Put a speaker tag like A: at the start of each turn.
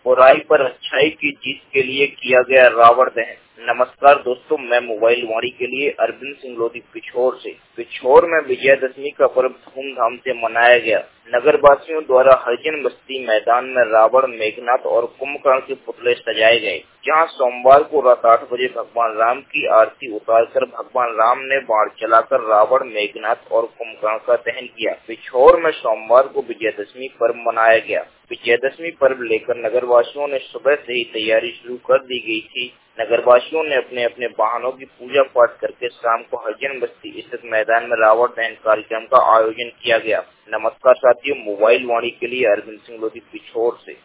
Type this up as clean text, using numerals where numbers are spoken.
A: बुराई पर अच्छाई की जीत के लिए किया गया रावण दहन। नमस्कार दोस्तों, मैं मोबाइल वाणी के लिए अरविंद सिंह लोधी पिछोर से। पिछोर में विजयदशमी का पर्व धूमधाम से मनाया गया। नगर वासियों द्वारा हरिजन बस्ती मैदान में रावण, मेघनाथ और कुंभकर्ण के पुतले सजाए गए, जहां सोमवार को रात 8 बजे भगवान राम की आरती उतारकर भगवान राम ने बाण चलाकर रावण, मेघनाथ और कुंभकर्ण का दहन किया। पिछोर में सोमवार को विजयदशमी पर्व मनाया गया। विजयदशमी पर्व लेकर नगरवासियों ने सुबह से ही तैयारी शुरू कर दी गई थी। नगरवासियों ने अपने अपने वाहनों की पूजा पाठ करके शाम को हरिजन बस्ती स्थित मैदान में रावण दहन कार्यक्रम का आयोजन किया गया। नमस्कार साथियों, मोबाइल वाणी के लिए अरविंद सिंह लोधी पिछोर से।